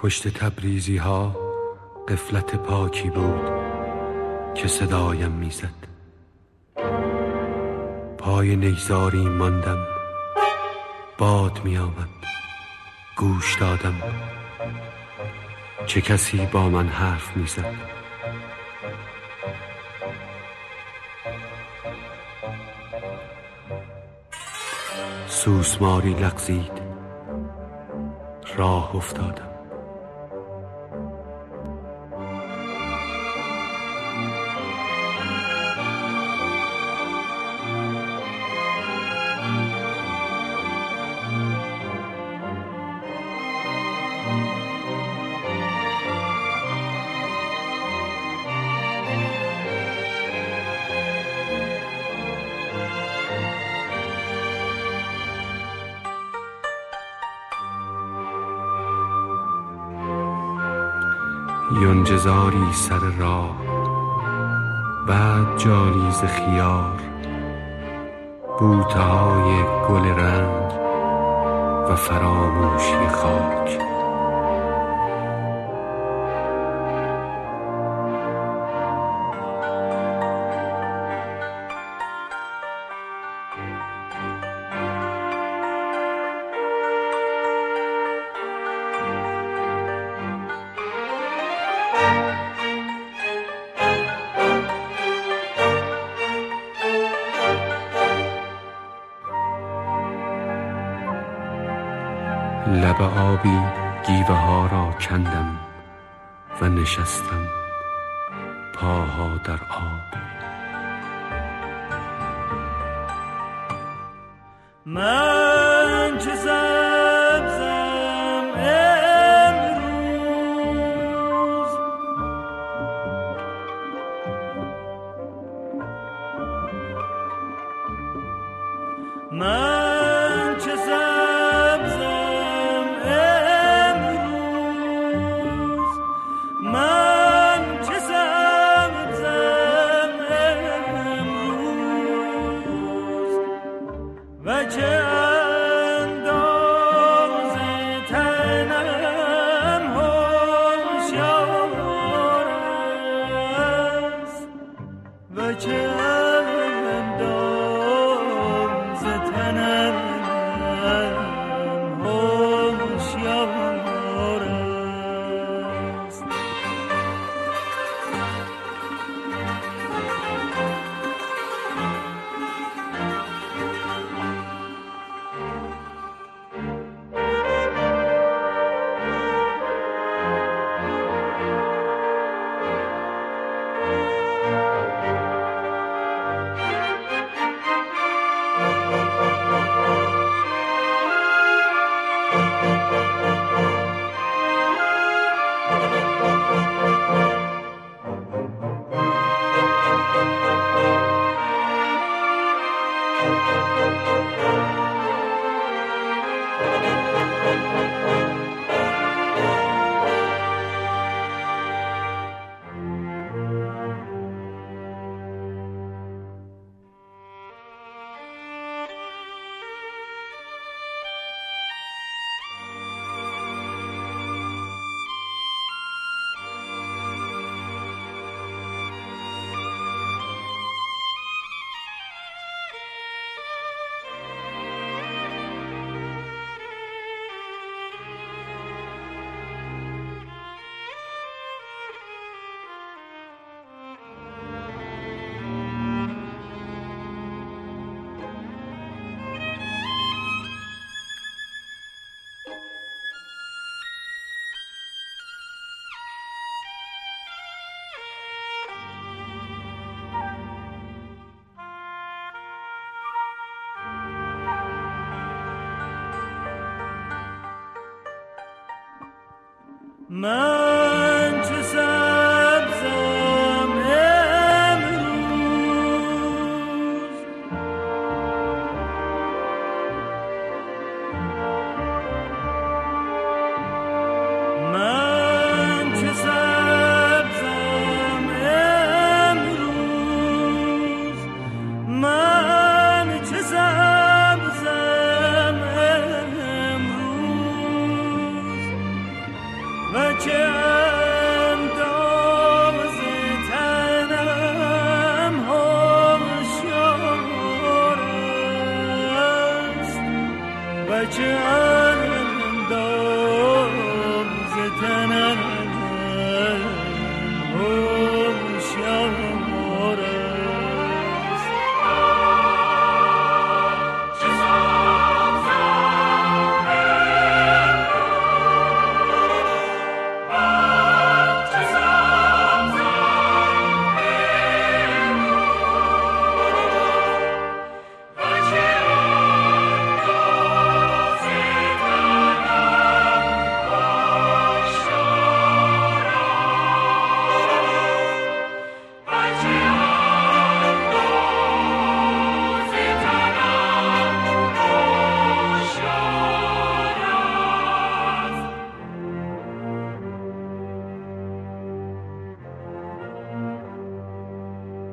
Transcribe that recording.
پشت تبریزی ها غفلت پاکی بود که صدایم میزد. پای نیزاری ماندم، باد می آمد، گوش دادم. چه کسی با من حرف می زد؟ سوسماری لغزید، راه افتادم. یونجه‌زاری سر راه، بعد جالیز خیار، بوته‌های گل رنگ و فراموشی خاک. لب آبی گیوه ها را کندم و نشستم، پاها در آب. من چه سبزم امروز، من چه سبزم امروز، من چه سبزم امروز و چه اندازه تنم هوشیار است و چه اندازه تنم هوشیار است. من چه سبزم امروز، من چه سبزم امروز، من چه سبزم امروز و انداز تنم